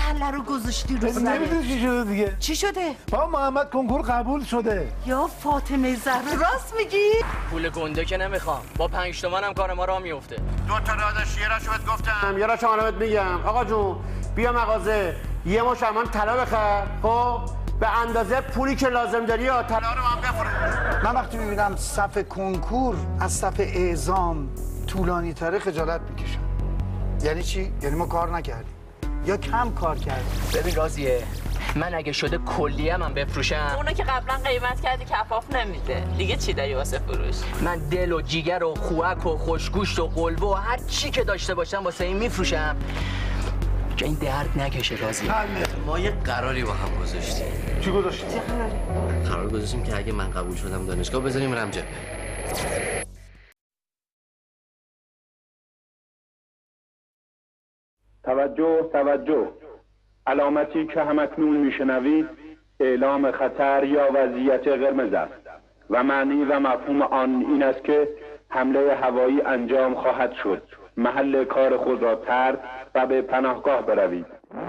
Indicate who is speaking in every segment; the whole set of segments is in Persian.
Speaker 1: محله رو گذاشتی رو سرت.
Speaker 2: نمیدونی چی شده دیگه؟
Speaker 1: چی شده؟
Speaker 2: با محمد کنکور قبول شده.
Speaker 1: یا فاطمه زهرا راست میگی؟
Speaker 3: پول گنده که نمیخوام، با 5 تومن هم کار ما راه میفته.
Speaker 4: 2 تا داداش یه راشو بهت گفتم، یه راشو بهت میگم. آقا جون بیا مغازه یه مش الان طلا بخر، خب به اندازه پولی که لازم داری یا طلا رو هم بفروش.
Speaker 2: من وقتی میبینم صف کنکور از صف اعزام طولانی تره خجالت میکشم. یعنی چی؟ یعنی ما کار نکردیم یا کم کار کردیم.
Speaker 3: ببین راضیه، من اگه شده کلیه من بفروشم،
Speaker 5: اونو که قبلا قیمت کردی کفاف نمیده دیگه. چی داری واسه فروش؟
Speaker 3: من دل و جیگر و خوک و خوشگوشت و قلبه و هر چی که داشته باشم واسه این میفروشم که این درد نکشه. راضیه
Speaker 6: ما یه قراری با هم گذاشتیم.
Speaker 2: چی گذاشتیم؟
Speaker 1: چه قراری؟
Speaker 6: قرار گذاشتیم که اگه من قبول شدم دانشگاه بذاریم برم جبهه.
Speaker 7: توجه علامتی که همکنون میشنوید اعلام خطر یا وضعیت قرمز است و معنی و مفهوم آن این است که حمله هوایی انجام خواهد شد. محل کار خود را ترک و به پناهگاه بروید.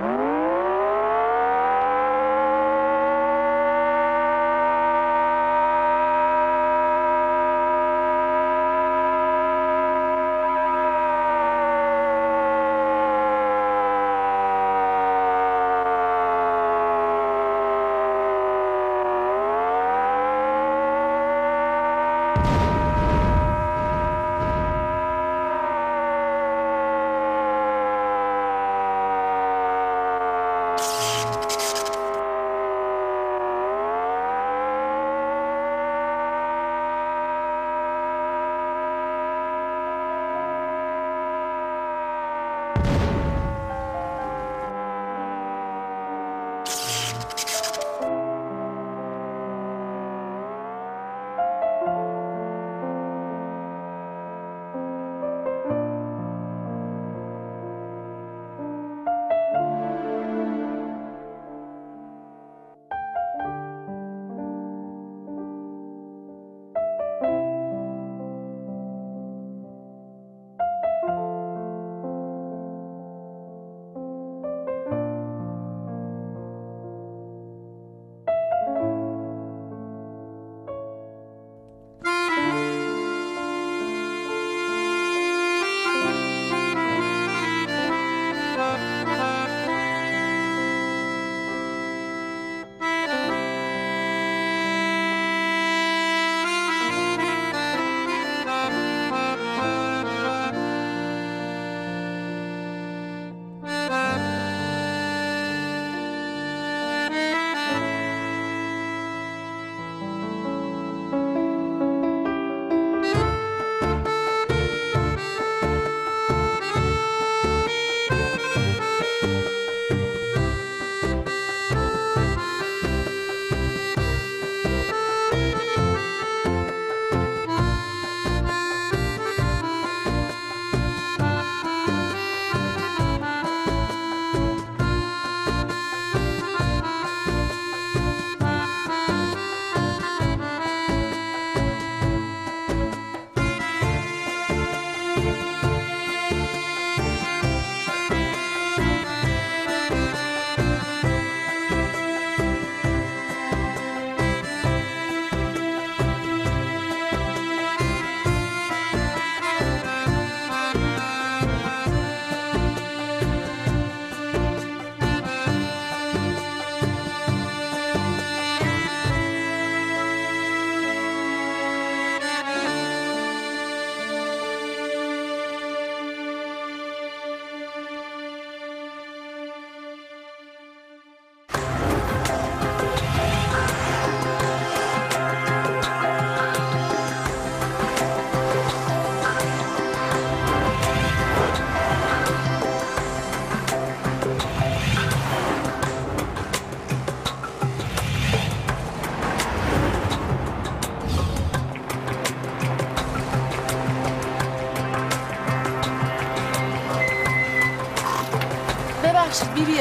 Speaker 1: ببخشید بیا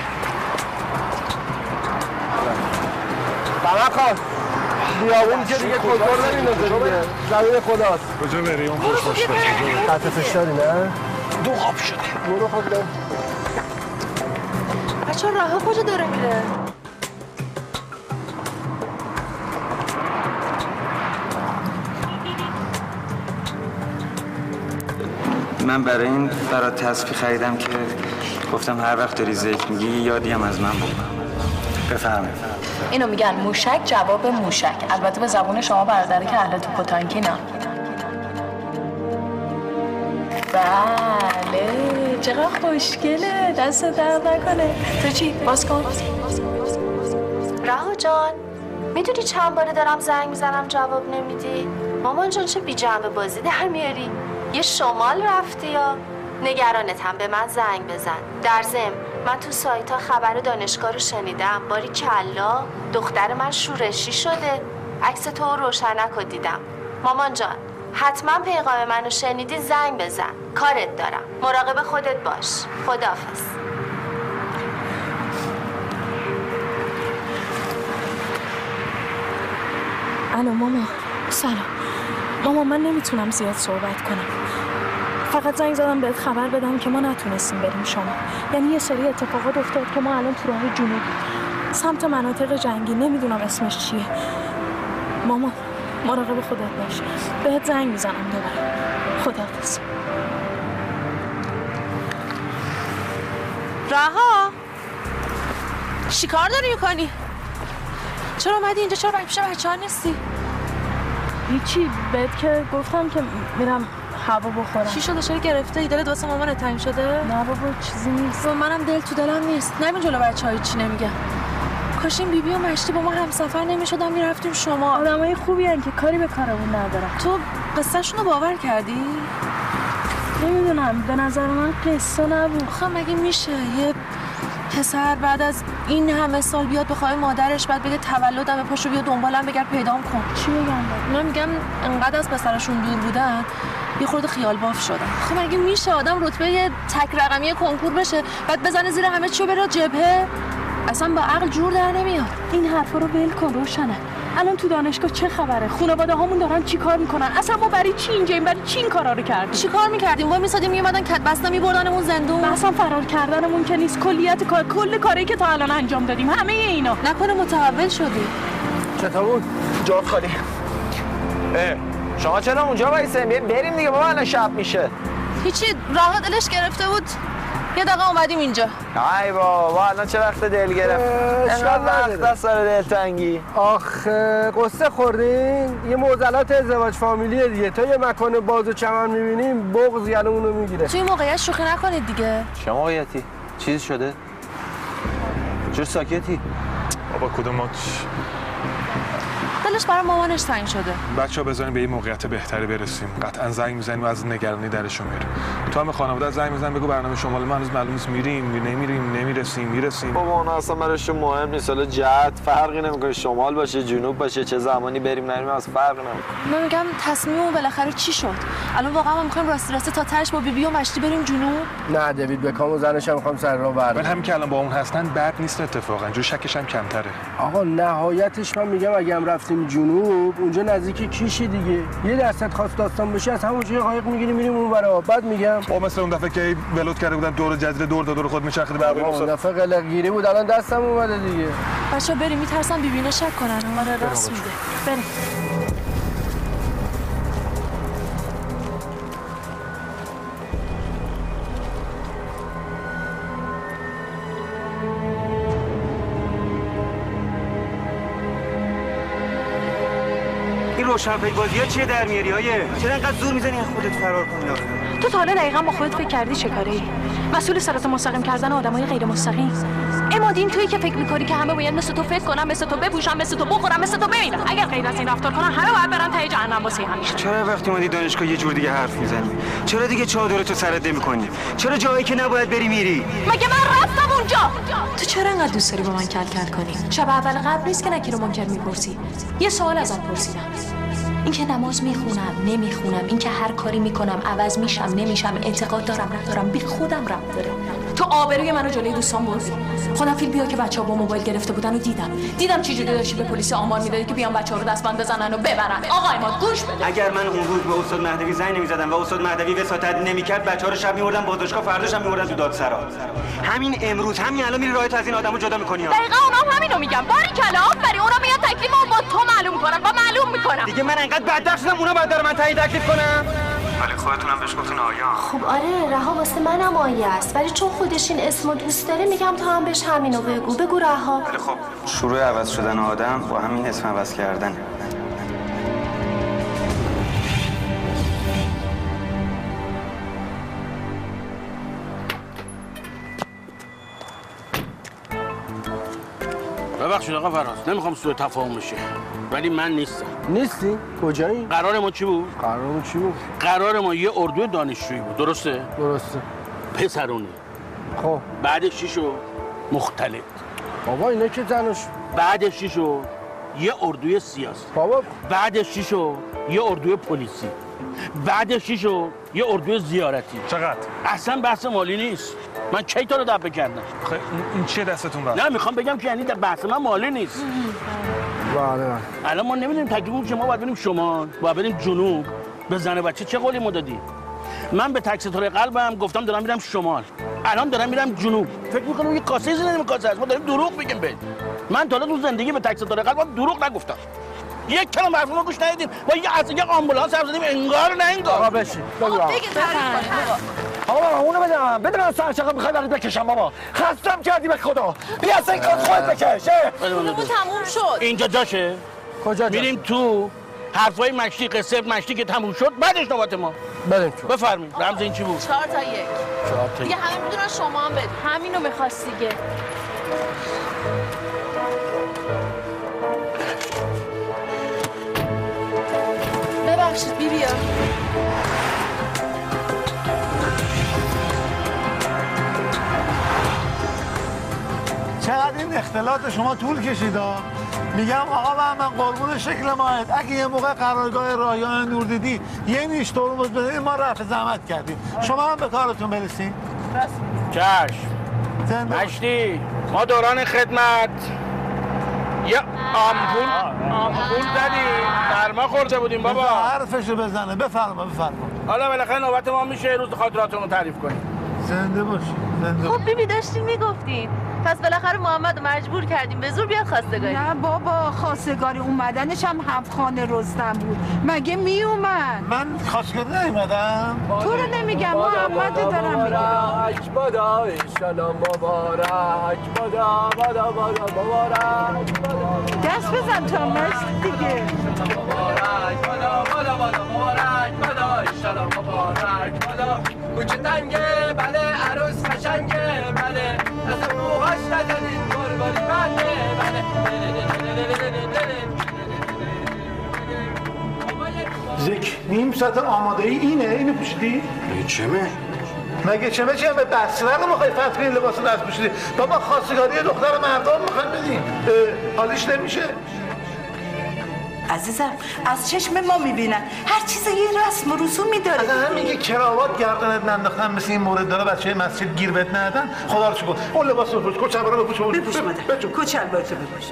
Speaker 4: بابا بیابون که دیگه کنترل نمیندازه دیگه. زمین خداست.
Speaker 2: کجا بری اون خوش باشه؟
Speaker 4: تحت فشاری نه؟
Speaker 2: دو خواب شده.
Speaker 4: برو خواب ده.
Speaker 1: بچه راه کجا داره میره؟
Speaker 8: من برای این برات تسبیح خریدم که گفتم هر وقت داری ذکر میگی یادی هم از من بکن. بفرمایید.
Speaker 9: اینو میگن موشک جواب موشک. البته به زبون شما برادره که اهل توپ و تانکی نه. بله چقدر خوشگله، دست درد نکنه. تو چی؟ باز کن.
Speaker 10: رها جان میدونی چند باره دارم زنگ میزنم جواب نمیدی؟ مامان جان چه بی جنبه بازی در میاری؟ یه شمال رفتی یا؟ نگرانتم، به من زنگ بزن. در ضمن من تو سایت ها خبر دانشگاه رو شنیدم. باری کلا دختر من شورشی شده. عکس تو رو روشنک رو دیدم. مامان جان حتما پیغام منو شنیدی زنگ بزن. کارت دارم. مراقب خودت باش. خداحافظ.
Speaker 11: الو ماما. سلام ماما، من نمیتونم زیاد صحبت کنم. فقط زنگ زدم بهت خبر بدم که ما نتونستیم بریم شما. یعنی یه سری اتفاقات افتاد که ما الان تو راه جنوب سمت مناطق جنگی، نمیدونم اسمش چیه. ماما مراقب خودت باش. بهت زنگ میزنم دوباره. خداحافظ.
Speaker 1: رها چی کار داری میکنی؟ چرا اومدی اینجا؟ چرا پیش بچه ها نیستی؟
Speaker 11: هیچی، بهت که گفتم که میرم هوا بخورم.
Speaker 1: چی شده؟ چرا گرفته ای؟ دلت واسه مامان تنگ شده؟
Speaker 11: نه بابا چیزی نیست.
Speaker 1: منم دل تو دلم نیست. نمین جلو بچه‌ها چی نمیگم. کاش این بیبی و مشتی با ما همسفر نمی‌شدن میرفتیم شما.
Speaker 11: آدمای خوبی ان که کاری به کارمون ندارن.
Speaker 1: تو قصه‌شون رو باور کردی؟
Speaker 11: نمیدونم، به نظر من قصه نبود.
Speaker 1: آخه مگه میشه یه پسر بعد از این همه سال بیاد بخواد مادرش بعد بگه تولدم پاشو بیا دنبالم بگرد پیدام کن؟
Speaker 11: چی بگم؟
Speaker 1: من میگم انقدر از پسرشون دور بودن یه خورده خیال باف شدن. خب مگه میشه آدم رتبه یه تک رقمی کنکور بشه بعد بزنه زیر همه چیو بره جبهه؟ اصلا با عقل جور در نمیاد.
Speaker 11: این حرفا رو ول کن روشنه. الان تو دانشگاه چه خبره؟ خانواده هامون دارن چی کار میکنن؟ اصلا ما برای چی اینجاییم؟ برای چی این کارا رو کردیم؟
Speaker 1: چی کار میکردیم؟ وای میسادیم میومدن کت بسته میبردنمون زندون.
Speaker 11: اصلا فرار کردنمون که نیست، کلیت کار، کل کاری که تا الان انجام دادیم، همه اینا.
Speaker 1: نکنه متحول شدی؟
Speaker 12: چطور؟ جا خالی. شما چرا اونجا وایسین؟ بریم دیگه بابا، الان شب میشه.
Speaker 1: هیچی، راه دلش گرفته بود. یه دقیقه اومدیم اینجا.
Speaker 12: ای بابا الان چه وقت دل گرفت؟ انقدر وقت دست داره دلتنگی.
Speaker 13: آخه قصه خوردین؟ یه معضلات ازدواج فامیلیه دیگه. تا یه مکان باز و چمن میبینیم بغض گلومونو میگیره.
Speaker 1: توی موقعیت شوخی نکنید دیگه.
Speaker 12: چه موقعیتی؟ چیزی شده؟ چرا ساکتی؟
Speaker 14: بابا کدوم ما
Speaker 1: دلش برای مامانش تنگ شده.
Speaker 14: بچه‌ها بذاریم به این موقعیت بهتری برسیم. قطعا زنگ میزنیم و از نگرانی درشون میره. تو هم خانواده زنگ میزنن بگو برنامه شمال ما هنوز معلوم نیست میریم نمیریم نمیرسیم میرسیم.
Speaker 12: بابا اون اصلا براشون مهم نیست. حالا جهت فرقی نمیکنه، شمال باشه جنوب باشه چه زمانی بریم نریم اصلا فرقی نمیکنه.
Speaker 1: من میگم تصمیممون بالاخره چی شد؟ الان واقعا ما میخوایم راستی تا تهش با بیبی و مشتی بریم جنوب؟
Speaker 13: نه دیوید بکام و زنش هم میخوام سر راه بردارم.
Speaker 14: من همین که الان با اون هستن بد نیست اتفاقا. جو شکش هم کمتره.
Speaker 13: آقا نهایتش من میگم اگه هم رفتیم جنوب اونجا نزدیک کیشه دیگه. یه درصد خواست داستان بشه از همونجا قایق میگیریم میریم اون ورا. بعد میگم
Speaker 14: او مثل اون دفعه که ولوت کرده بودن دور جزیره دور خود میچرخید برای
Speaker 13: اون دفعه قلقگیری بود الان دستم اومده دیگه.
Speaker 1: بچا بریم، میترسن بیبینا شک کنن. آره راست میگه. بریم.
Speaker 8: این روشنفکربازی‌ها چیه در میاری آیه؟ چرا انقدر زور میزنی از خودت فرار کنی آخه؟
Speaker 11: تو تا حالا دقیقاً با خودت فکر کردی چه کاری؟ مسئول صراط مستقیم کردن آدمای غیر مستقیم. امادین تویی که فکر می‌کنی که همه باید مثل تو فکر کنن، مثل تو بپوشن، مثل تو بخورن، مثل تو ببینن. اگر غیر از این رفتار کنن همه باید برن ته جهنم واسه همیشه.
Speaker 8: چرا وقتی اومدی دانشگاه یه جور دیگه حرف میزنی؟ چرا دیگه چادرتو سرت نمی‌کنی؟ چرا جایی که نباید بری میری؟
Speaker 11: مگه من رفتم اونجا؟
Speaker 9: تو چرا انقدر دوست داری با من کل کنی؟ شب اول قبل نیست که نکی رو منکر میپرسی. یه سوال ازت پرسیدم. اینکه نماز میخونم نمیخونم، اینکه هر کاری میکنم عوض میشم نمیشم، اعتقاد دارم ندارم، بی خودم ربط داره. تو آبروی منو جلوی دوستان بردی. خودم فیلمیا که بچه‌ها با موبایل گرفته بودن و دیدم چه جوری داشتی به پلیس آمار میدادی که بیان بچه‌ها رو دستبند بزنن و ببرن. آقای ما گوش بده.
Speaker 8: اگر من اون روز به استاد مهدوی زنگ نمی‌زدم و استاد مهدوی وساطت نمی‌کرد، بچه‌ها رو شب می‌بردن بازداشتگاه، فرداش هم می‌بردن تو دادسرا. همین امروز همین الان میری راهت از این آدمو جدا می‌کنی.
Speaker 9: دقیقاً اونم همینو میگم. باریکلا آفرین. اونا میاد تکلیفمو با تو معلوم کنن و معلوم میکنم.
Speaker 8: دیگه من انقدر بدبخت شدم اونا بعد داره من تعیین تکلیف کنم. ولی خودتونم بهش گفتین آیا.
Speaker 10: خب آره رها واسه منم آیه است، ولی چون خودش این اسمو دوست داره میگم تو هم بهش همینو بگو رها.
Speaker 8: ولی خب شروع عوض شدن آدم با همین اسم عوض کردن.
Speaker 4: ببخشید آقا فراز، نمیخوام سوء تفاهم بشه ولی من نیستم.
Speaker 13: نیستی؟ کجایی؟
Speaker 4: قرار ما چی بود؟ قرار ما یه اردو دانشجویی بود، درسته؟ پسرونه.
Speaker 13: خب
Speaker 4: بعدش چی شد؟ مختلط.
Speaker 13: بابا اینا که زنش.
Speaker 4: بعدش چی شد؟ یه اردوی سیاسی.
Speaker 13: بابا
Speaker 4: بعدش چی شد؟ یه اردوی پلیسی. بعدش چی شد؟ یه اردوی زیارتی.
Speaker 14: چقدر؟
Speaker 4: اصلا بحث مالی نیست. من کی تا رو دبه کردم؟
Speaker 14: خب این چیه دستتون رفت؟
Speaker 4: نه میخوام بگم که یعنی بحث من مالی نیست.
Speaker 13: بله.
Speaker 4: الان ما نمیدونیم تکلیفمون چیه، ما باید بریم شمال، باید بریم جنوب. به زن و بچه چه قولی ما دادی؟ من به تکستور قلبم گفتم دارم میرم شمال. الان دارم میرم جنوب. فکر میکنم یه کاسه زدیم کاسه است. ما داریم دروغ میگیم بهت. من تا حالا تو زندگی به تکستور قلبم دروغ نگفتم. یک کلمه حرفمو گوش ندیدیم. ما یه از یه آمبولانس حرف زدیم انگار نه انگار.
Speaker 13: آقا بشین. بگو. آقا اونو بده من سرچقه میخوای برات بکشم بابا. خستم کردی به خدا. بیا اصلا این کار خودت بکش.
Speaker 1: اونو تموم شد.
Speaker 4: اینجا جاشه؟
Speaker 13: کجا جاشه؟
Speaker 4: میریم تو حرفای مشتی قصه مشتی که تموم شد بعدش نوبت ما.
Speaker 13: بریم تو.
Speaker 4: بفرمایید. رمز این چی بود؟
Speaker 1: 4 تا 1. دیگه همه میدونن شما هم بده. همینو می‌خواست دیگه. ببخشید بیا.
Speaker 2: چقدر این اختلاط شما طول کشید ها. میگم آقا من قربون شکل ماهت، اگه یه موقع قرارگاه راهیان نور دیدی یه نیش ترمز بدید ما رفع زحمت کردیم، شما هم به کارتون برسید.
Speaker 4: چشم. مشتی ما دوران خدمت یه آمپول زدیم سرما خورده بودیم بابا.
Speaker 2: حرفشو بزنه. بفرما.
Speaker 4: حالا بالاخره نوبت ما میشه روز خاطراتمون رو تعریف کنیم.
Speaker 2: زنده باشی.
Speaker 1: خب بیبی داشتین میگفتین، پس بالاخره محمد رو مجبور کردیم به زور بیاد خواستگاری.
Speaker 15: نه بابا خواستگاری اومدنش هم هفت‌خانه رستم بود. مگه میومد؟
Speaker 2: من خواستگاری نیومدم.
Speaker 15: تو رو نمیگم محمد دارم میگم.
Speaker 13: مبارک بادا انشالله مبارک بادا مبارک.
Speaker 15: دست بزن تا مشت دیگه.
Speaker 13: مبارک بادا مبارک بادا انشالله مبارک بادا. کوچه تنگه بله عروس قشنگه بله دست موهاش نزنین گلگلی بله.
Speaker 2: زک نیم ساعت آماده ای اینو پوشیدی؟
Speaker 8: چمه؟
Speaker 2: مگه چمه به بسره رو میخوای فتح کنی لباس رو دست پوشیدی؟ بابا خواستگاری دختر مردم میخوای بدیم. حالیش نمیشه؟
Speaker 15: عزیزم از چشم ما میبینن هر چیز یه رسم و رسومی داره.
Speaker 2: اصلا همین که کراوات گردنت ننداختن مثل این مورد داره بچه مسجد گیر بهت ندادن خدا رو شکر. اون لباس رو بپوش، کچلوار رو بپوش.
Speaker 15: کچلوار رو بپوش.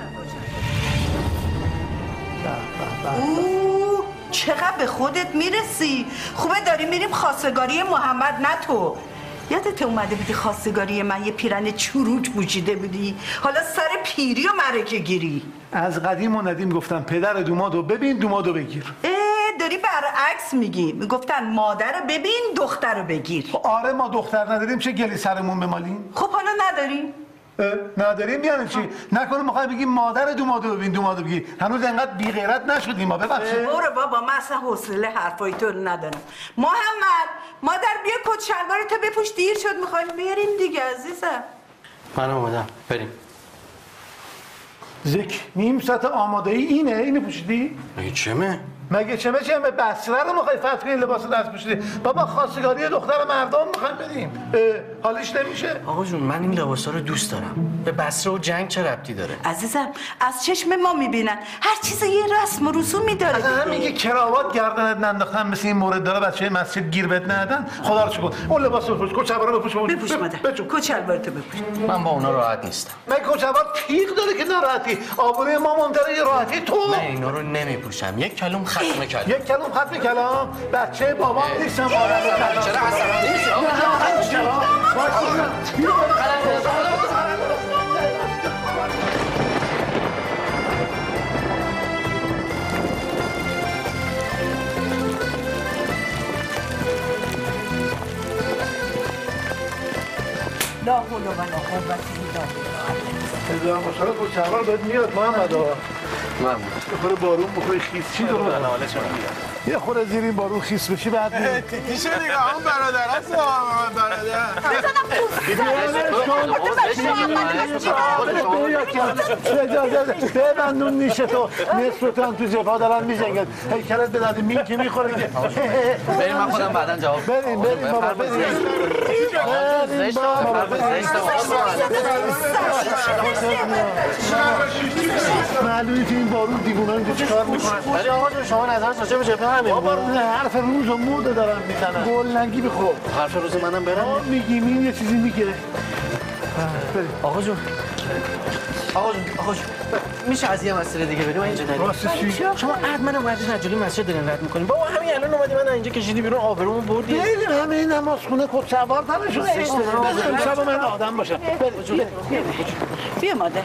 Speaker 15: چقدر به خودت میرسی. خوبه داری میریم خواستگاری محمد نه تو. یادت اومده بودی خواستگاری من یه پیرن چروک پوشیده بودی، حالا سر پیری و مرکه گیری.
Speaker 2: از قدیم و ندیم گفتم پدر دومادو ببین دومادو بگیر.
Speaker 15: داری برعکس میگی. میگفتن مادر رو ببین دختر رو بگیر.
Speaker 2: آره ما دختر نداریم چه گلی سرمون بمالیم؟
Speaker 15: خب حالا نداریم؟
Speaker 2: نداریم یعنی چی؟ نکنه میخوای بگی مادر دومادو ببین دومادو بگی. هنوز انقدر بی غیرت نشدیم ما. ببخشید.
Speaker 15: برو بابا من اصلا حوصله حرفای تو رو ندارم. محمد مادر بیا کت شلوارتو بپوش دیر شد میخوایم بریم دیگه عزیزم.
Speaker 8: من اومدم بریم.
Speaker 2: زک نیم ساعت آماده ای اینو پوشیدی؟
Speaker 8: مگه چمه؟
Speaker 2: مگه چمه به بسره رو میخوای فتح کنی لباس دست پوشیدی؟ بابا خواستگاری دختر مردم میخوایم بدیم. حالیش نمیشه.
Speaker 6: آقا جون من این لباسا رو دوست دارم. به بصره و جنگ چه ربطی داره؟
Speaker 15: عزیزم از چشم ما میبینن، هر چیز یه رسم و رسومی داره.
Speaker 2: اصلا همین که کراوات گردنت ننداختن مثل این مورد داره بچه مسجد گیر بهت ندادن، خدا رو چکن اون لباس رو بپوش، کچلوار رو
Speaker 15: بپوش مادر، کچلوارتو بپوش.
Speaker 6: من با اونا راحت نیستم.
Speaker 2: من کچلوار تیغ داره که ناراحتی، آبروی ما مهمتره یه راحتی تو.
Speaker 6: من اینا رو نمیپوشم. یک کلوم ختم کلام.
Speaker 2: یک کلوم ختم کلام؟ بچه بابام نیستم.
Speaker 6: چرا عصبانی میشی آقا
Speaker 15: لا حول ولا قوة الا بالله.
Speaker 2: خیلی خوشحال کچلوار بهت میاد محمد آقا.
Speaker 6: ممنون.
Speaker 2: یه خورده بارون بخوری خیس چی درو یه خورده زیر این بارون خیس بشی بعد
Speaker 14: تیکی شو نگاه اون برادر هست
Speaker 2: برادر ببندون نیشه تو نصف تو هم تو جبهه دارن میجنگن هیکلت به درد مین که میخوره که
Speaker 6: بریم من خودم بعدا جواب
Speaker 2: بریم بابا بریم معلومه که این بارون دیوونه اینجا چیکار میکنه.
Speaker 6: ولی آقا جون شما نظر راجع به جبهه همین بود.
Speaker 2: بابا حرف روز و موده دارن میزنن. گلنگی بخور.
Speaker 6: حرف روز منم برم.
Speaker 2: میگیم این یه چیزی میگه. بریم.
Speaker 6: آقا جون میشه از یه مسئله دیگه بریم اینجا نریم.
Speaker 2: واسه چی؟
Speaker 6: شما من اومدید از جلوی مسجد دارین رد می‌کنین. بابا همین الان اومدی من اینجا کشیدی بیرون آبرومو بردی.
Speaker 2: بریم همین نمازخونه کچلوار تنشون. شب من آدم باشم. بریم.
Speaker 15: بیا مادر.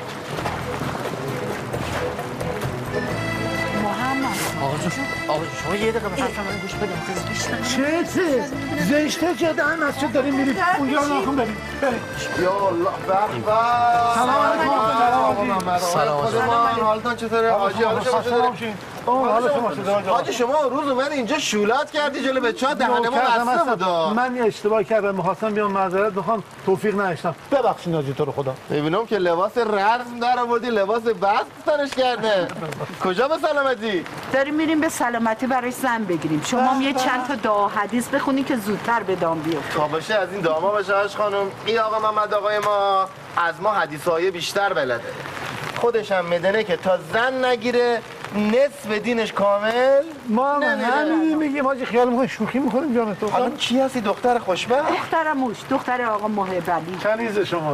Speaker 6: آقا جون شما یه دقیقه به حرف من گوش بدید.
Speaker 2: چه زشته جدا هم مسجد داریم میریم اونجا رو ناخون بریم. یا الله به سلام علیکم.
Speaker 6: سلام.
Speaker 12: حالتون چطوره؟ حاجی حاجی شما روز من اینجا شولات کردی جلو بچه‌ها دهن ما بسته بود.
Speaker 2: من اشتباه کردم می‌خواستم بیام معذرت بخوام توفیق نداشتم. ببخشید ناجی تو رو خدا.
Speaker 12: می‌بینم که لباس رسم در آوردی لباس بست سرش کرده. کجا به سلامتی؟
Speaker 15: داریم میریم به سلامتی برای زن بگیریم. شما هم یه چند تا دعا حدیث بخونی که زودتر به دام بیفته.
Speaker 12: تا باشه از این داما باشه هاش خانم. این آقا محمد آقای ما از ما حدیث‌های بیشتر بلده. خودش هم میدونه که تا زن نگیره نصف دینش کامل.
Speaker 2: ما همین میگیم حاجی خیال می‌کنیم شوخی می‌کنیم جان تو.
Speaker 12: حالا کی هستی دختر خوشبخت؟
Speaker 15: دختر آقا محب علی.
Speaker 2: کنیز شما.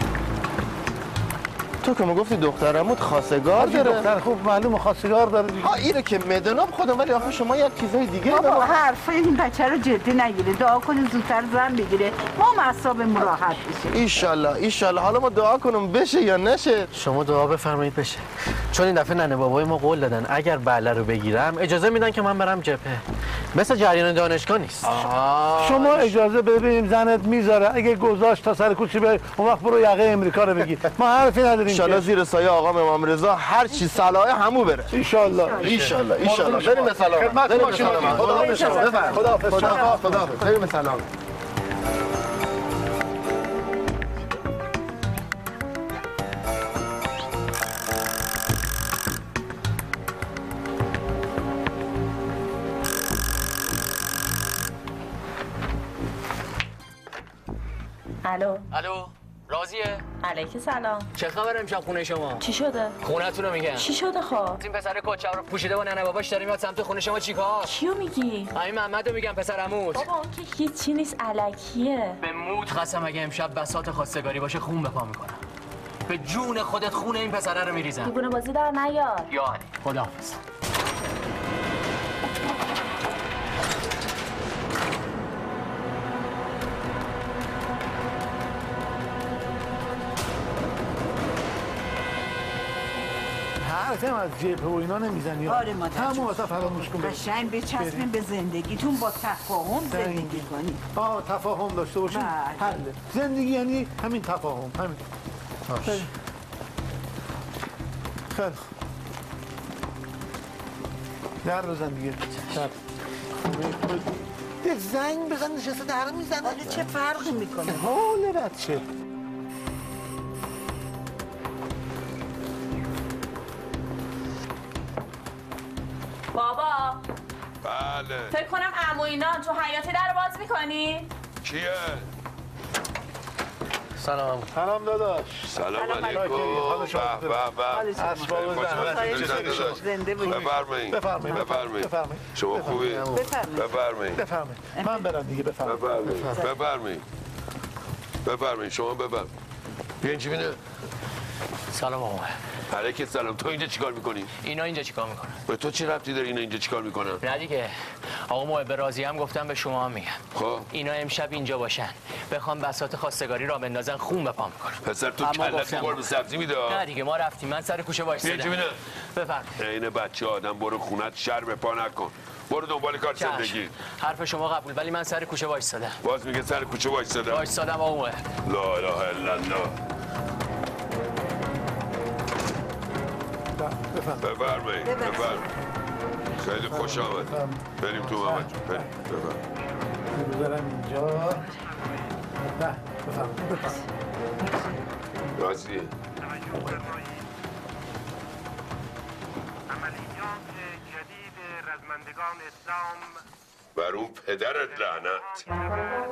Speaker 12: تو که میگفتی دخترمون خواستگار داره.
Speaker 2: دختر خوب معلومه خواستگار داره دیگه.
Speaker 12: اینو که میدونم خودم ولی آخه شما یک چیزای دیگه
Speaker 15: بابا حرف این بچه رو جدی نگیره. دعا کنیم زودتر زن بگیره. ما اعصابمون راحت بشه.
Speaker 12: ان شاءالله. حالا ما دعا کنم بشه یا نشه.
Speaker 6: شما دعا بفرمایید بشه. چون این دفعه ننه بابای ما قول دادن اگر بله رو بگیرم اجازه میدن که من برم جبهه. مثل جریان دانشگاه نیست.
Speaker 2: شما اجازه بدیم زنت میذاره اگه گذاشت تا سر کوچه بری اون وقت برو یقه امریکا رو بگیر. ما حرفی نداریم.
Speaker 12: ان شاءالله زیر سایه آقا امام رضا هر چی صلاحه همو بره.
Speaker 2: ان شاءالله.
Speaker 12: بریم به سلام.
Speaker 2: بریم به سلام.
Speaker 12: خدا بریم به سلام.
Speaker 5: الو
Speaker 3: راضیه؟
Speaker 5: علیک سلام.
Speaker 3: چه خبر امشب خونه شما؟
Speaker 5: چی شده؟
Speaker 3: خونه‌تون رو میگم.
Speaker 5: چی شده خب؟
Speaker 3: این پسر کوچه‌ها رو پوشیده با ننه باباش داره میاد سمت خونه شما چیکار؟
Speaker 5: کیو میگی؟
Speaker 3: همین محمدو میگم پسر عموت.
Speaker 5: بابا اون که هیچی نیست الکیه.
Speaker 3: به موت قسم اگه امشب بساط خواستگاری باشه خون به پا میکنم. به جون خودت خون این پسره رو میریزم.
Speaker 5: دیوونه بازی در نیار.
Speaker 3: یا علی خداحافظ.
Speaker 2: حرفم از جبهه و اینا نمیزنی.
Speaker 15: آره مادر.
Speaker 2: همون واسه فراموش کن.
Speaker 15: قشنگ بچسبین به زندگیتون با تفاهم زندگی کنید.
Speaker 2: تفاهم داشته باشین. حله. زندگی یعنی همین تفاهم. همین. خیلی. در بزن دیگه. یک زنگ بزن نشسته در میزنه.
Speaker 15: حالا چه فرقی میکنه؟
Speaker 2: حال بچه.
Speaker 5: بابا
Speaker 14: بله
Speaker 5: فکر کنم عمو اینا تو حیاتی در باز میکنی؟
Speaker 14: کیه؟
Speaker 6: سلام.
Speaker 2: سلام داداش.
Speaker 16: سلام علیکم. به به به.
Speaker 2: اسباب
Speaker 16: زنده باشید. بفرمایید. شما خوبی؟ بفرمایید.
Speaker 2: من برم دیگه.
Speaker 16: بفرمایید. شما بفرمایید. بیاین چی بینه؟
Speaker 6: سلام آقا.
Speaker 16: علیک سلام. تو اینجا چیکار میکنی؟
Speaker 6: اینا اینجا چیکار میکنن؟
Speaker 16: به تو چی ربطی داره اینا اینجا چیکار میکنن؟
Speaker 6: نه دیگه. آقا محب راضی هم گفتم به شما هم میگم.
Speaker 16: خب
Speaker 6: اینا امشب اینجا باشن. بخوام بساط خواستگاری را بندازن خون به پا میکنن.
Speaker 16: پسر تو کلت قرمه سبزی میده؟
Speaker 6: نه دیگه ما رفتیم. من سر کوچه وایسادم.
Speaker 16: بیا چی بینه؟
Speaker 6: بفرمایید.
Speaker 16: عین بچه آدم برو خونت شر به پا نکن. برو دنبال کار زندگی.
Speaker 6: حرف شما قبول ولی من سر کوچه وایسادم.
Speaker 16: باز میگه سر کوچه وایسادم.
Speaker 6: وایسادم آقا.
Speaker 16: لا اله الا الله. بفرمایید. خیلی خوش آمد. بریم تو محمد جون. بریم.
Speaker 2: بذارم اینجا. بفرمایید.
Speaker 16: راضیه.
Speaker 17: عملیات جدید رزمندگان اسلام
Speaker 16: بر اون پدرت لعنت.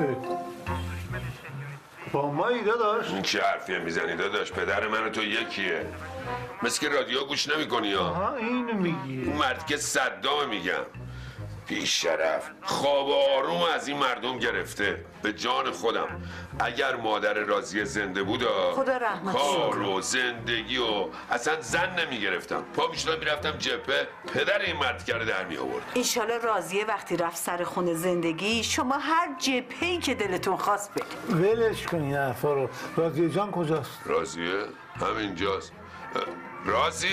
Speaker 2: با مایی داداش.
Speaker 16: این چه حرفیه میزنی داداش؟ پدر من و تو یکیه. مثل که رادیو گوش نمی کنی ها.
Speaker 2: آها اینو میگی.
Speaker 16: اون مرد که صدام میگم. بیش شرف خواب آروم از این مردم گرفته. به جان خودم اگر مادر راضیه زنده بود
Speaker 15: خدا رحمتش
Speaker 16: کار و زندگی و اصلا زن نمیگرفتم. پا میشدم میرفتم جبهه پدر این مرد کرده در می آورد.
Speaker 15: انشالله راضیه وقتی رفت سر خونه زندگی شما هر جبهه‌ای که دلتون خواست برید.
Speaker 2: ولش کن این حرفا رو. راضیه جان کجاست؟
Speaker 16: راضیه همینجاست. راضیه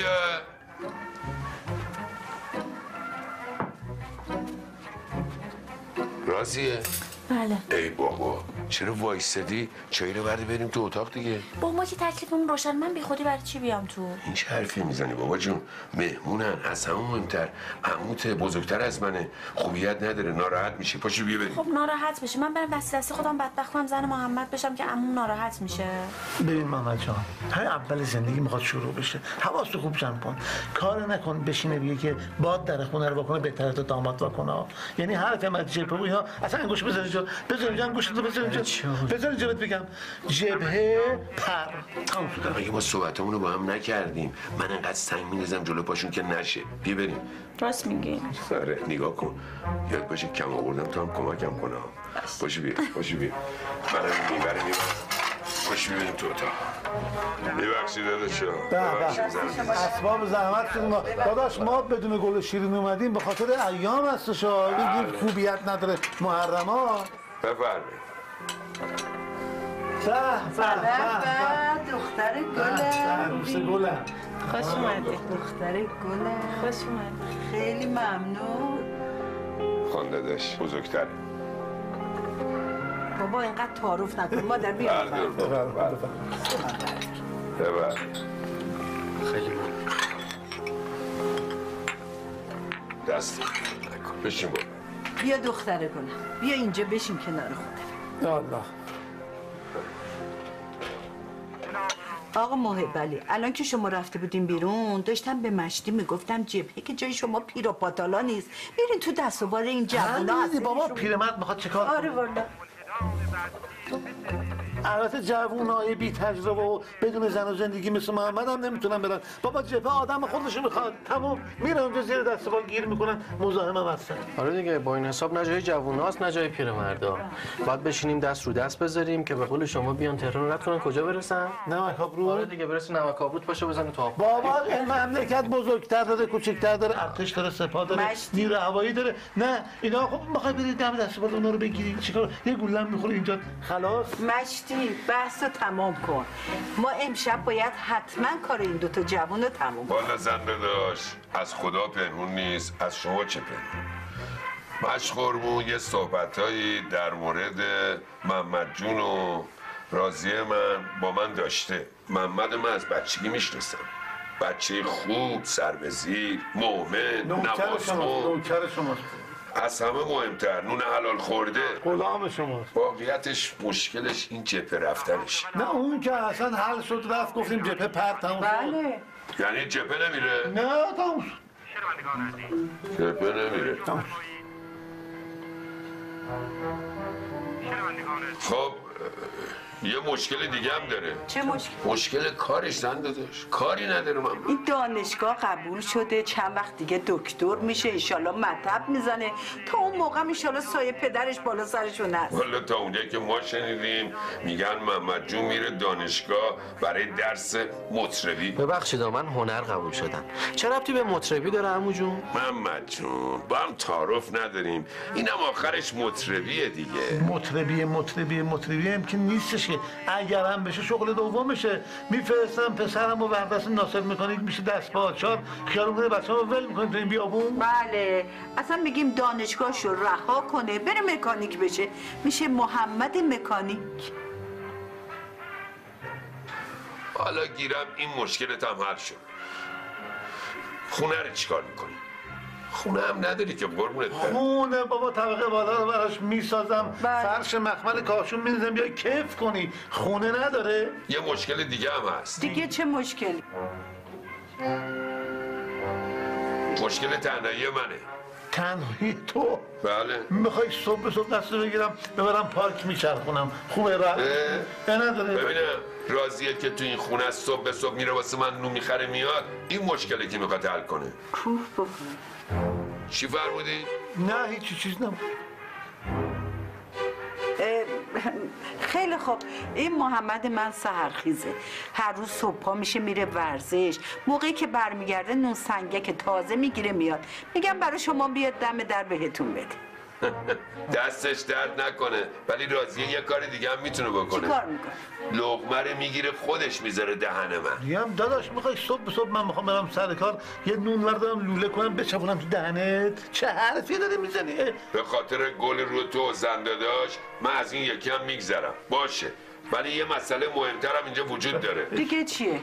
Speaker 16: راضیه.
Speaker 9: بله.
Speaker 16: ای بابا چرا وایسادی؟ چایی رو بردی بریم تو اتاق دیگه.
Speaker 9: با ما که تکلیفمون روشن، من بی خودی برای چی بیام تو؟
Speaker 16: این چه حرفی میزنی بابا جون؟ مهمونن، از همون مهمتر عموت بزرگتر از منه، خوبیت نداره، ناراحت میشه. پاشو بیا بریم.
Speaker 9: خب ناراحت بشه، من برم دست خودم بدبخت کنم زن محمد بشم که عموم ناراحت میشه.
Speaker 2: ببین محمد جان، هر اول زندگی میخواد شروع بشه. حواستو خوب جمع کن. کار نکن بشینه بگه که باد در خونه رو بکنه بهتره تا داماد بکنه. یعنی حرف من جبهه اینا اصلا انگوش بزن اینجا. بزن اینجا انگوشتو بزن اینجا. بزن اینجا بگم جبهه پر. تموم شد.
Speaker 16: مگه ما صحبتمون رو با هم نکردیم؟ من انقدر سنگ می‌ریزم جلو پاشون که نشه. بیا بریم.
Speaker 9: راست میگی.
Speaker 16: آره نگاه کن. یاد باشه کم آوردم تو هم کمکم کنه. پاشو بیا. منم میبرم. پاشو بریم تو اتاق. ببخشید داداشا.
Speaker 2: اسباب زحمت شدیم. داداش ما بدون گل شیرین اومدیم به خاطر ایام هستشا. بگیم خوبیت نداره محرما.
Speaker 16: بفرمایید.
Speaker 15: دختر گلم.
Speaker 1: خوش اومدی.
Speaker 15: دختر گلم.
Speaker 1: خوش اومدی.
Speaker 15: خیلی ممنون.
Speaker 16: خانده داشت بزرگتر.
Speaker 15: بابا اینقدر تعارف نکن. مادر بیا.
Speaker 16: ببر.
Speaker 6: خیلی ممنون.
Speaker 16: دست نکن. بشین بابا.
Speaker 15: بیا دختر گلم. بیا اینجا بشین کنار خودم.
Speaker 2: الله.
Speaker 15: آقا محب علی، الان که شما رفته بودین بیرون داشتم به مشتی میگفتم جبهه که جای شما پیر و پاتالا نیست، میرین تو دست و بار این جوونا.
Speaker 2: بابا پیرمرد میخواد چیکار؟
Speaker 15: آره والا.
Speaker 2: البته جوونای بی تجربه و بدون زن و زندگی مثل محمد هم نمیتونن برن. بابا جبهه آدم خودشو میخواد. تمام میرن اونجا زیر دست بال گیر میکنن، مزاحم هم هستن.
Speaker 6: آره دیگه با این حساب نه جای جووناست نه جای پیرمردا. باید بشینیم دست رو دست بذاریم که به قول شما بیان تهران نتونن کجا برسن؟
Speaker 2: نمک‌آبرو.
Speaker 6: آره دیگه برسه نمک‌آبرو پاشو بزنه تو آب.
Speaker 2: بابا این مملکت بزرگتر داره کوچکتر داره، ارتش داره، سپاه داره، نیرو هوایی داره. نه اینا خب میخوای برید دم دست بال اونا رو بگیری چیکار؟ یه گولم میخوره اینجا خلاص.
Speaker 15: مشتی بحثو تمام کن. ما امشب باید حتما کار این دوتا جوون رو تمام کنیم.
Speaker 16: والا زنده داشت از خدا پنهون نیست، از شما چه پنهون؟ مشخورمون یه صحبتایی در مورد محمد جون و راضیه من با من داشته. محمد من از بچگی میشناسم، بچه خوب، سر به زیر، مؤمن، نمازخوان،
Speaker 2: نوکر شماست.
Speaker 16: از همه مهمتر نون حلال خورده،
Speaker 2: غلام شماست.
Speaker 16: واقعیتش مشکلش این جبهه رفتنش.
Speaker 2: نه اون که اصلا حل شد رفت گفتیم جبهه پر تموم شد.
Speaker 15: بله.
Speaker 16: یعنی جبهه نمیره؟
Speaker 2: نه تموم شد.
Speaker 16: جبهه نمیره. خب یه مشکل دیگه هم داره.
Speaker 15: چه مشکل؟
Speaker 16: مشکل کارش زن داداش. کاری نداره من.
Speaker 15: این دانشگاه قبول شده، چند وقت دیگه دکتر میشه، انشالله مطب میزنه. تا اون موقع انشالله سایه پدرش بالا سرشون هست.
Speaker 16: والا تا اونجایی که ما شنیدیم میگن محمد جون میره دانشگاه برای درس مطربی.
Speaker 6: ببخشید من هنر قبول شدم. چه ربطی به مطربی داره عمو جون؟
Speaker 16: محمد جون با هم تعارف نداریم. اینم آخرش مطربیه دیگه.
Speaker 2: مطربی هم که نیستش که. اگر هم بشه شغل دومشه. میفرستم پسرم و وردست ناصر مکانیک میشه دست پاچار. خیال میکنه بچه‌ها رو ول میکنیم تو این بیابون.
Speaker 15: بله اصلا میگیم دانشگاهشو رها کنه بره مکانیک بشه، میشه محمد مکانیک.
Speaker 16: حالا گیرم این مشکلت هم حل شد. خونه رو چیکار میکنی؟ خونه هم نداری که قربونت برم.
Speaker 2: خونه بابا طبقه بالا رو براش میسازم. فرش مخمل کاشون می‌ریزم بیا کیف کنی. خونه نداره؟
Speaker 16: یه مشکل دیگه هم هست.
Speaker 15: دیگه چه مشکلی؟
Speaker 16: مشکل تنهایی منه.
Speaker 2: تنهایی تو؟
Speaker 16: بله.
Speaker 2: میخوای صبح دست بگیرم ببرم پارک میچرخونم. خوبه راه؟ نداره.
Speaker 16: ببینم راضیه که تو این خونه صبح به صبح میره واسه من نون میخره میاد. این مشکلی که میخواد حل کنه.
Speaker 15: کوف بکنه.
Speaker 16: چی فرمودی؟
Speaker 2: نه هیچی چیز نبود.
Speaker 15: خیلی خوب این محمد من سحرخیزه، هر روز صبحا میشه میره ورزش، موقعی که برمیگرده نون سنگک تازه میگیره میاد. میگم برای شما بیاد دم در بهتون بده.
Speaker 16: دستش درد نکنه، ولی راضیه یه کار دیگه هم میتونه بکنه.
Speaker 15: چی کار میکنه؟
Speaker 16: لقمه رو میگیره خودش میذاره دهن من.
Speaker 2: میگم داداش میخوای صبح من میخوام برم سر کار یه نون وردارم لوله کنم بچپونم تو دهنت؟ چه حرفی داری میزنی؟
Speaker 16: به خاطر گل رو تو زنده داشت من از این یکی هم میگذرم باشه، ولی یه مسئله مهمتر هم اینجا وجود داره.
Speaker 15: دیگه چیه؟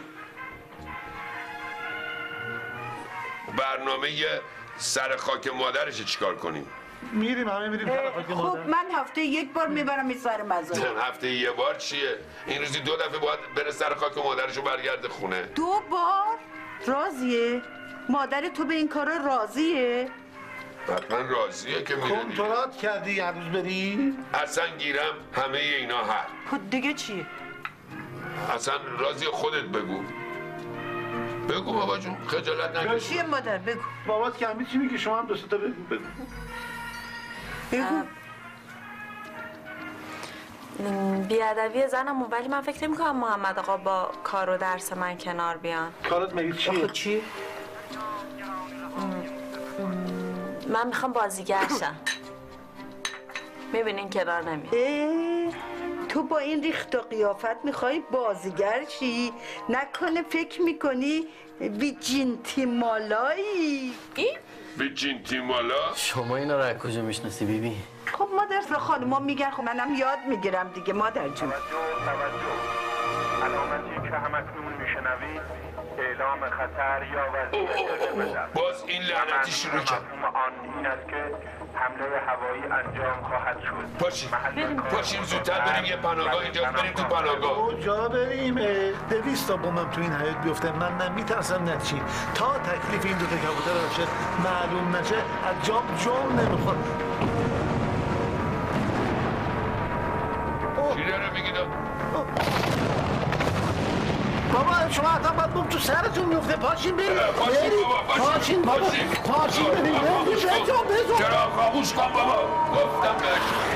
Speaker 16: برنامه سر خاک مادرش چیکار کنیم؟
Speaker 2: میریم سر خاک مادر.
Speaker 15: خب من هفته یک بار میبرم این سر مزار.
Speaker 16: هفته یه بار چیه؟ این روزی 2 دفعه باید بره سر خاک مادرشو برگرده خونه.
Speaker 15: 2 بار؟ راضیه؟ مادر تو به این کارا راضیه؟
Speaker 16: حتما راضیه که میره.
Speaker 2: کنترات کردی هر روز بری؟
Speaker 16: اصلا گیرم همه اینا هر.
Speaker 15: خب دیگه چیه؟
Speaker 16: اصلا راضی خودت بگو بابا جون، خجالت نکش.
Speaker 15: چیه مادر بگو.
Speaker 2: بابات که همین چی میگه شما هم 2 تا بگو.
Speaker 18: بیادبی زنم، ولی من فکر نمی‌کنم محمد آقا با کار و درس من کنار بیان.
Speaker 2: کارت مگه چیه؟
Speaker 15: چی؟
Speaker 18: من میخوام بازیگر شم. میبینین کنار نمیاد.
Speaker 15: تو با این ریخت و قیافت میخوای بازیگر شی؟ نکنه فکر میکنی ویجینتی مالایی؟
Speaker 16: ویجینتی مالا؟
Speaker 6: شما اینا رو از کجا میشناسی بیبی؟
Speaker 15: خب مادر خانوما میگن، خب منم یاد میگیرم دیگه مادر جون.
Speaker 17: توجه علامتی که همکنون میشنوید اعلام خطر یا وضعیت قرمز است.
Speaker 16: باز این لعنتی شروع کرد.
Speaker 17: مفهوم آن این است که حمله هوایی انجام خواهد شد.
Speaker 16: پاشیم زودتر بریم یه پناهگاه اینجا، بریم تو پناهگاه.
Speaker 2: کجا بریم؟ 200 تا بمبم تو این حیاط بیفته من میترسم نه چی. تا تکلیف این 2 تا کبوتر باشه معلوم نشه از جام نمیخواد.
Speaker 16: چی داره میگید؟
Speaker 2: بابا شما حتما باید بوم تو سرتون میفته. پاشین بریم. پاشین بابا. پاشین بریم.
Speaker 16: چرا خاموش کن بابا. گفتم بهش.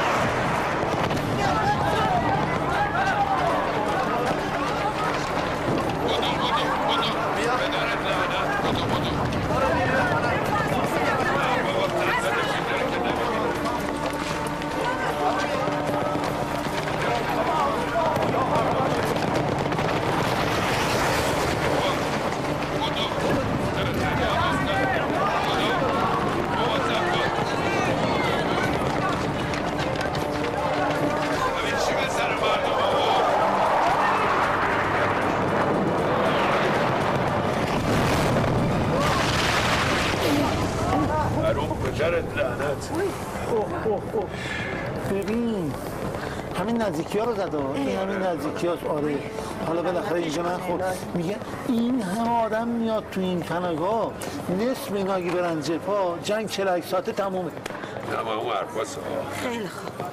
Speaker 2: ببین همین نزدیکی ها رو زده. این همین نزدیکی هاست. آره حالا بالاخره اینجا من خود میگه این همه آدم میاد تو این پناهگاه، نصف اینا اگه برن جبهه جنگ 48 ساعته تمومه.
Speaker 16: نه اون حرفاست.
Speaker 15: خیلی خوب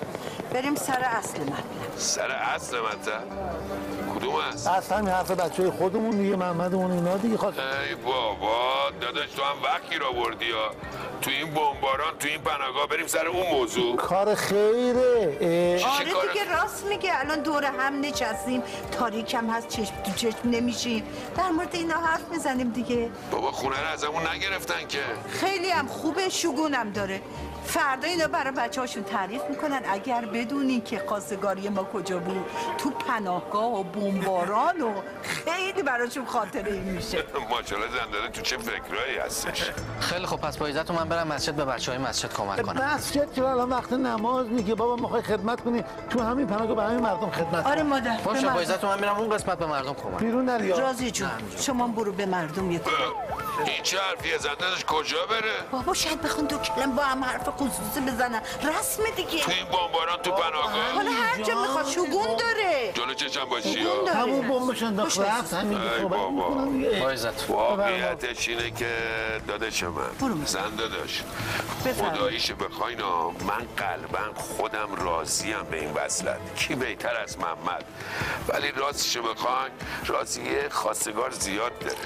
Speaker 15: بریم سر اصل مطلب.
Speaker 16: سر اصل مطلب؟ کدوم است؟
Speaker 2: اصلا همین حرف بچه خودمون دیگه، محمدمون اینا دیگه. خواست
Speaker 16: ای بابا داداش تو هم وقتی را بردی ها. تو این بمباران تو این پناهگاه بریم سر اون موضوع.
Speaker 2: کار خیره.
Speaker 15: آره دیگه راست میگه. الان دور هم نشستیم، تاریکم هست، چشم تو چشم نمیشیم، در مورد اینا حرف میزنیم دیگه.
Speaker 16: بابا خونه رو ازمون نگرفتن که.
Speaker 15: خیلی هم خوبه، شگونم داره. فردا اینا برای بچه هاشون تعریف میکنن. اگر بدونین که خواستگاری ما کجا بود، تو پناهگاه و بمباران و خیلی براشون خاطره این میشه.
Speaker 16: ماشاءالله زندانه تو چه فکرایی هستش.
Speaker 6: خیلی خب پس با عزتون من برم مسجد به بچهای مسجد کمک کنم.
Speaker 2: مسجد چرا الان وقت نماز میگه بابا میخوای خدمت کنی تو همین پناهگاه به همین مردم خدمت
Speaker 15: آره مادر.
Speaker 6: باشه با عزتون من میرم اون قسمت به مردم کمک.
Speaker 2: بیرون نریا.
Speaker 15: راضی جون شما برو به مردم یک
Speaker 16: این چه حرفیه زندانش کجا بره؟
Speaker 15: بابا شاید بخون دو کلم با هم حرف خصوصی بزنن. رسم دیگه.
Speaker 16: تو این بمباران تو پناهگاه.
Speaker 15: حالا هر جا میخواد شگون داره.
Speaker 16: جلو چشم باشی ها.
Speaker 2: همون بمبش انداخت رفت همین
Speaker 16: بابا.
Speaker 6: با عزت.
Speaker 16: واقعیتش اینه که داداش من زن داداش خداییش بخواین من قلبا خودم راضیم به این وصلت. کی بهتر از محمد؟ ولی راستش بخواین راضیه خواستگار زیاد داره.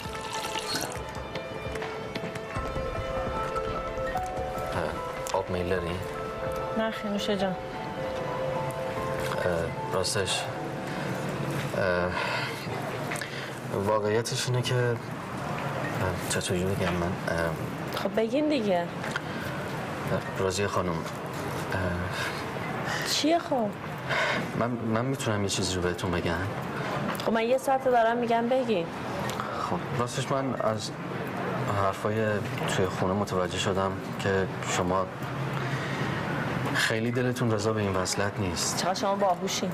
Speaker 6: آب میل داری؟
Speaker 1: نه خیلی جان.
Speaker 6: راستش واقعیتش اینه که چطوری بگم من
Speaker 1: خب بگین دیگه.
Speaker 6: راضیه خانم
Speaker 1: چیه خب؟
Speaker 6: من میتونم یه چیزی رو بهتون بگم؟
Speaker 1: خب من یه ساعت دارم میگم بگین.
Speaker 6: خب راستش من از حرفای توی خونه متوجه شدم که شما خیلی دلتون رضا به این وصلت نیست.
Speaker 1: چقدر شما باهوشین.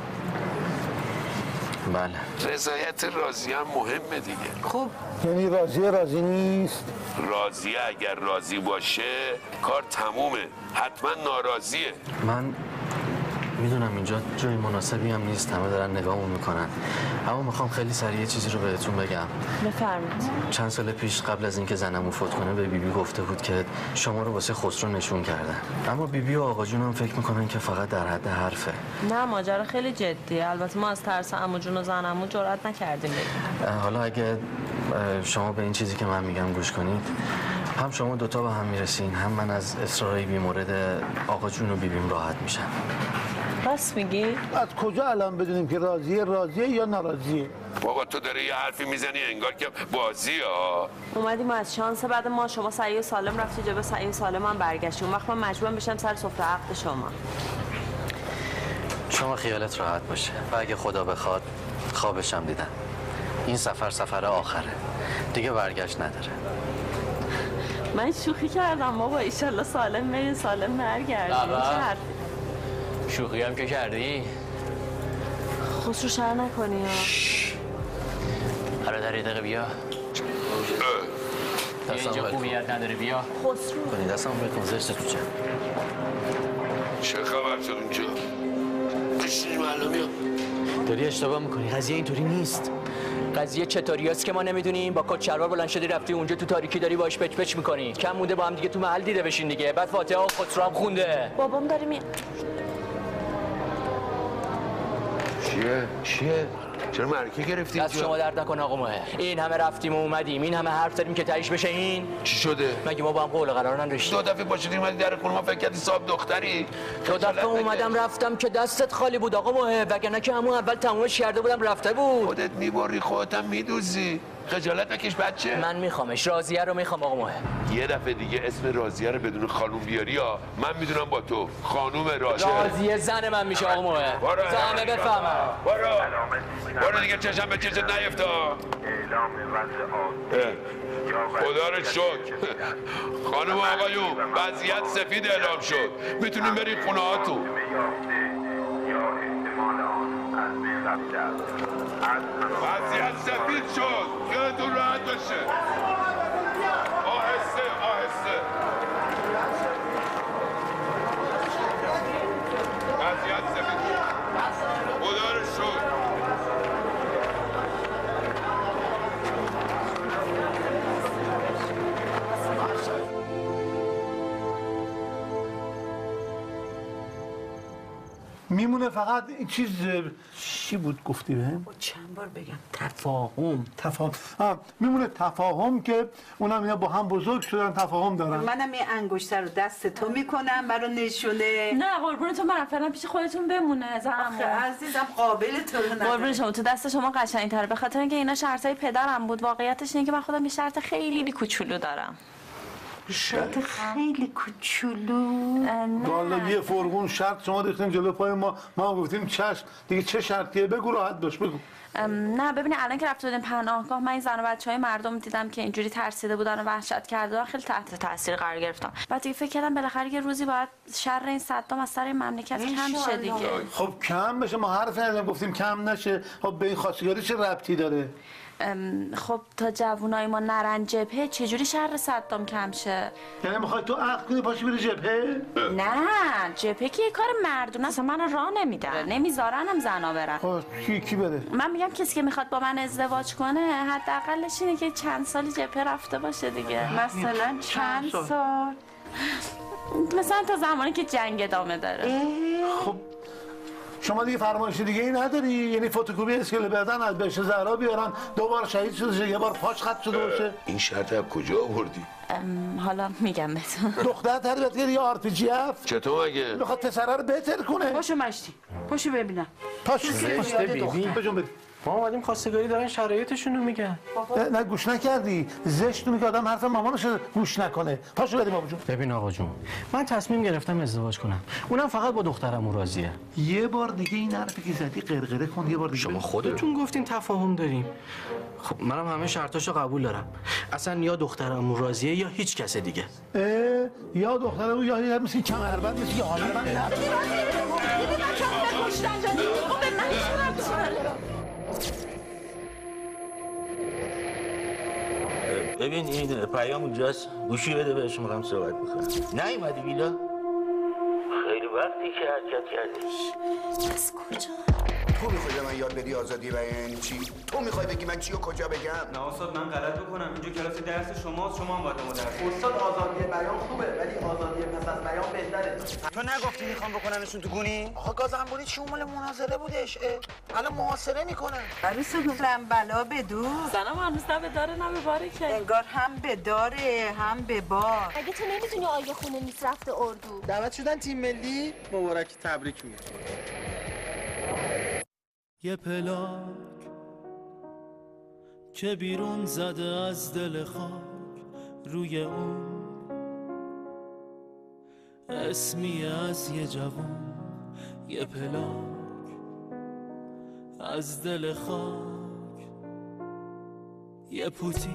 Speaker 6: بله.
Speaker 16: رضایت راضیه هم مهمه دیگه.
Speaker 2: خب یعنی راضی نیست؟
Speaker 16: راضیه اگر راضی باشه کار تمومه. حتما ناراضیه.
Speaker 6: من میدونم اینجا جای مناسبی هم نیست، همه دارن نگاهمون میکنن، اما میخوام خیلی سریع چیزی رو بهتون بگم.
Speaker 1: بفرمایید.
Speaker 6: چند سال پیش قبل از اینکه زنمو فوت کنه به بیبی گفته بود که شما رو واسه خسرو نشون کردن، اما بیبی و آقا جون هم فکر میکنن که فقط در حد حرفه.
Speaker 1: نه ماجرا خیلی جدیه. البته ما از ترس عمو جون و زنمو جرئت نکردیم بگیم.
Speaker 6: حالا اگه شما به این چیزی که من میگم گوش کنید، هم شما دوتا به هم میرسین، هم من از اصرارای بیمورد آقا جون و بیبیم راحت میشم.
Speaker 1: راست میگی؟
Speaker 2: از کجا الان بدونیم که راضیه یا ناراضیه؟
Speaker 16: بابا تو داری یه حرفی میزنی انگار که بازی ها.
Speaker 1: اومدیم از شانس بعد ما شما صحیح سالم رفتی جبه صحیح سالم هم برگشتی. اون وقت من مجبورم بشم سر سفره عقد شما.
Speaker 6: شما خیالت راحت باشه و اگه خدا بخواد خوابشم دیدم. این سفر آخره دیگه، برگشت نداره.
Speaker 1: من شوخی کردم بابا، ایشالله سالم برین سالم برگردیم.
Speaker 3: شوخی هم که کردی؟
Speaker 1: خسرو شر نکنی ها.
Speaker 3: برادر یه دقیقه بیا. اینجا خوبیت نداره بیا.
Speaker 1: خسرو
Speaker 6: کنی دستم بکن زشت تو چه؟
Speaker 16: چه خبر شد اونجا؟ بشینیم الان بیا.
Speaker 6: داری اشتباه میکنی، قضیه اینطوری نیست.
Speaker 3: قضیه چطوری است که ما نمیدونیم؟ با کت شلوار بلند شدی رفتی اونجا تو تاریکی داری باش پچ پچ میکنی. کم مونده با هم دیگه تو محل دیده بشین دیگه. بعد فاتحه و خسرو هم خونده.
Speaker 1: بابام داره
Speaker 16: چیه؟ چرا مرکه گرفتی
Speaker 3: دست شما درد نکن آقا ماه. این همه رفتیم و اومدیم، این همه حرف زدیم که تهیش بشه این.
Speaker 16: چی شده؟
Speaker 3: مگه ما با هم قول قرار نداشتیم؟
Speaker 16: 2 دفعه باشیدی اومدی در خونه ما فکر کردی صاحب دختری.
Speaker 3: 2 دفعه اومدم رفتم که دستت خالی بود آقا ماه، وگرنه که همون اول تمومش کرده بودم رفته بود.
Speaker 16: خودت میبری خودت هم میدوزی. خجالت نکش بچه.
Speaker 3: من میخوامش، راضیه رو میخوام آقا ماه.
Speaker 16: یه دفعه دیگه اسم راضیه رو بدون خانوم بیاری ها، من میدونم با تو خانوم راضیه
Speaker 3: زن من میشه آقا ماه. زنه بفهمم.
Speaker 16: برو دیگه چشم به چشم نیفته. خدا رو شکر. خانم آقایون وضعیت سفید اعلام شد، میتونیم بریم خونه هاتون. وضعیت سفید شد، خیالتون راحت باشه. آهسته وضعیت سفید شد. خدا رو شکر.
Speaker 2: میمونه فقط این چیز چی بود گفتی بهم؟
Speaker 15: چند بار بگم تفاهم.
Speaker 2: میمونه تفاهم که اونم اینا با هم بزرگ شدن تفاهم دارن.
Speaker 15: منم این انگشتر رو دست تو میکنم برا نشونه.
Speaker 18: نه قربونتون من فعلا پیش خودتون بمونه زعمو.
Speaker 15: عزیزم قابل تو رو نداره.
Speaker 18: قربون شما تو دست شما قشنگ‌تره به خاطر اینکه اینا شرطای پدرم بود. واقعیتش اینه که من خودم یه شرط خیلی کوچولو دارم.
Speaker 15: شرط خیلی کوچولو؟
Speaker 2: والا یه فرغون شرط شما ریختین جلو پای ما گفتیم چشم دیگه چه شرطیه بگو راحت باش بگو.
Speaker 18: نه ببینید الان که رفته بودیم پناهگاه من این زن و بچهای مردم دیدم که اینجوری ترسیده بودن و وحشت کرده و خیلی تحت تاثیر قرار گرفتم. بعد دیگه فکر کردم بالاخره یه روزی باید شر این صدام از سر این مملکت کم شه دیگه.
Speaker 2: خب کم بشه ما حرف نداریم گفتیم کم نشه. خب به این خواستگاری چه ربطی داره؟
Speaker 18: خب تا جوونای ما نرن جبهه چجوری شر صدام کم شه؟
Speaker 2: یعنی میخوای تو عقد کنی پاشی بری جبهه؟
Speaker 18: نه جبهه که یه کار مردونه اصلا من راه نمیدن نمیذارنم زنا برن.
Speaker 2: خب کی بره؟
Speaker 18: من میگم کسی که میخواد با من ازدواج کنه حداقلش اینه که چند سال جبهه رفته باشه دیگه.
Speaker 15: مثلا چند سال؟
Speaker 18: مثلا تا زمانی که جنگ ادامه داره.
Speaker 2: خب شما دیگه فرمایش دیگه ای نداری؟ یعنی فتوکپی اسکله بدن از بهشت زهرا بیارن دوبار شهید شده یه بار پاش خط شده باشه؟
Speaker 16: این شرط از کجا آوردی؟
Speaker 18: حالا میگم بهتون.
Speaker 2: دختر تربیت کردی یا RPG؟
Speaker 16: چطور مگه؟
Speaker 2: میخواد پسره رو بهتر کنه.
Speaker 15: پاشو مشتی پاشو ببینم.
Speaker 2: پاشو ببین.
Speaker 6: ما اومدیم خواستگاری دارن شرایطشون رو میگن.
Speaker 2: نه گوش نکردی. زشت میگه آدم حرف مامانش گوش نکنه. پاشو بریم آقا جون.
Speaker 6: ببین آقا جون من تصمیم گرفتم ازدواج کنم. اونم فقط با دخترمون راضیه.
Speaker 2: یه بار دیگه این حرفی که زدی قرقره کن. یه بار دیگه.
Speaker 6: شما خودتون گفتین تفاهم داریم. خب منم همه شرطاشو قبول دارم. اصلا یا دخترمون راضیه یا هیچ کس دیگه.
Speaker 2: یا دخترمون یا مثل کمربند مثل آلبند.
Speaker 4: ببین این پیام اونجاست گوشی بده بهش میخوام صحبت بکنم. نیومدی ویلا؟ خیلی وقتی که حرکت کردی.
Speaker 18: از کجا؟
Speaker 19: تو میخوای به من یاد بدی آزادی بیان یعنی چی؟ تو میخوای بگی من چی و کجا بگم؟
Speaker 8: نه استاد من غلط بکنم اینجا کلاس درس شماست شما هم باید درس.
Speaker 12: استاد آزادی بیان خوبه ولی آزادی پس از بیان بهتره.
Speaker 8: تو نگفتی میخوام بکننشون تو گونی؟
Speaker 12: آقا گازنبوری چی مال مناظره بودش؟ الان محاصره میکنن.
Speaker 15: عروس گفتم بلا بدو.
Speaker 18: زنم هنوز نه به داره نه به باره که.
Speaker 15: انگار هم به داره هم به بار.
Speaker 10: اگه تو نمیدونی آیه خونه نیست رفته اردو.
Speaker 12: دعوت شدن تیم ملی مبارک تبریک میگم.
Speaker 20: یه پلاک که بیرون زده از دل خاک روی اون اسمی از یه جوان. یه پلاک از دل خاک یه پوتی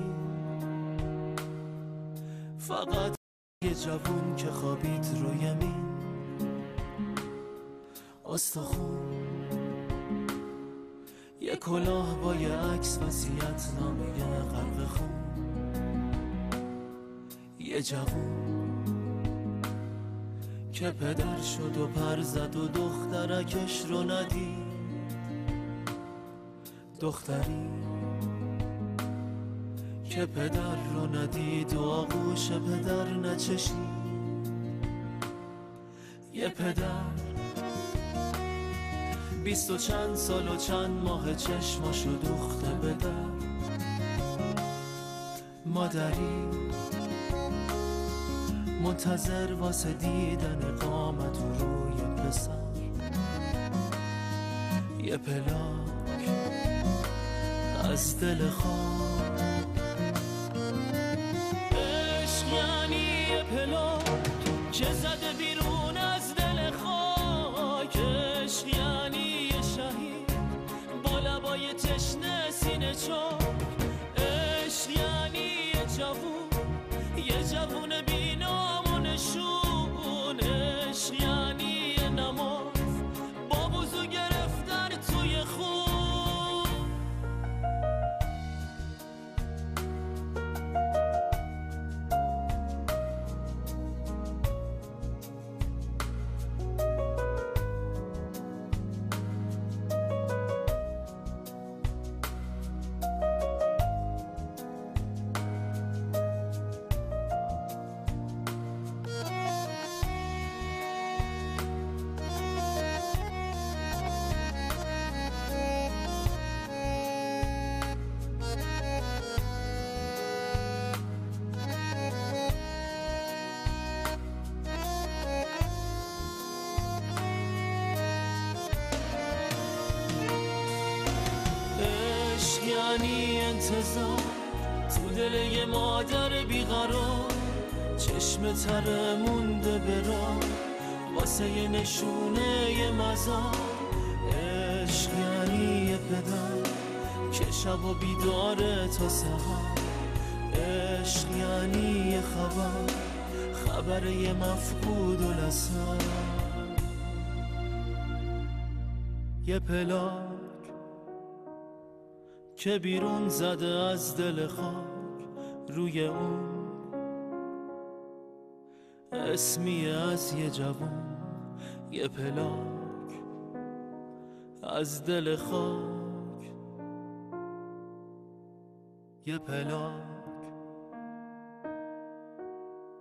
Speaker 20: فقط یه جوان که خوابید روی مین استخون. یه کلاه با یه عکس وصیت نامه غرق خون. یه جوون که پدر شد و پر زد و دخترکش رو ندید. دختری که پدر رو ندید و آغوش پدر نچشید. یه پدر 20 و چند سال و چند ماه چشماشو دوخته به در. مادری منتظر واسه دیدن قامت و روی پسر. یه پلاک از دل خاک. عشق یعنی یه پلاک که زده بیرون از دل خاک. عشق یعنی یه شهید با لبای تشنه سینه چاک. عشق یعنی یه جوون بی نام و نشون. عشق یعنی یه نماز با وضو گرفتن توی خون. یعنی انتظار تو دل یه مادر بیقرار، چشم تره مونده برا واسه یه نشونه یه مزار. عشق یعنی یه پدر که شب و بیداره تا سحر. عشق یعنی یه خبر یه مفقود و لسر. یه پلاک که بیرون زده از دل خاک، روی اون اسمی از یه جوان. یه پلاک از دل خاک، یه پلاک